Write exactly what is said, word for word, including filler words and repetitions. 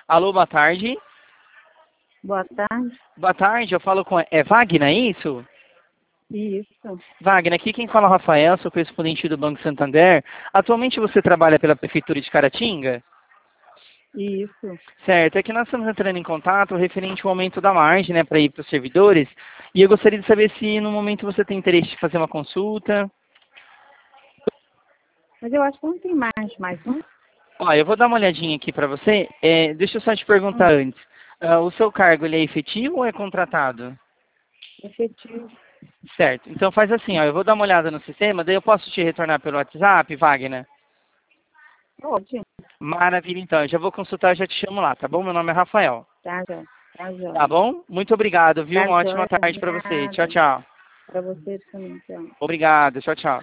Alô, boa tarde. Boa tarde. Boa tarde, eu falo com... É Wagner, é isso? Isso. Wagner, aqui quem fala é o Rafael, sou correspondente do Banco Santander. Atualmente você trabalha pela Prefeitura de Caratinga? Isso. Certo, é que nós estamos entrando em contato referente ao aumento da margem, né, para ir para os servidores. E eu gostaria de saber se no momento você tem interesse de fazer uma consulta. Mas eu acho que não tem mais, mais um. Ó, eu vou dar uma olhadinha aqui para você. É, deixa eu só te perguntar Hum, antes. Ah, o seu cargo, ele é efetivo ou é contratado? efetivo. Certo. Então faz assim, ó, eu vou dar uma olhada no sistema, daí eu posso te retornar pelo WhatsApp, Wagner? Pode. Maravilha, então. Eu já vou consultar e já te chamo lá, tá bom? Meu nome é Rafael. Tá, já. Tá, Tá já. bom? Muito obrigado, viu? Tá, Uma ótima joia. tarde para você. Tchau, Nada. tchau. Pra você também, então. Obrigado. Tchau, tchau.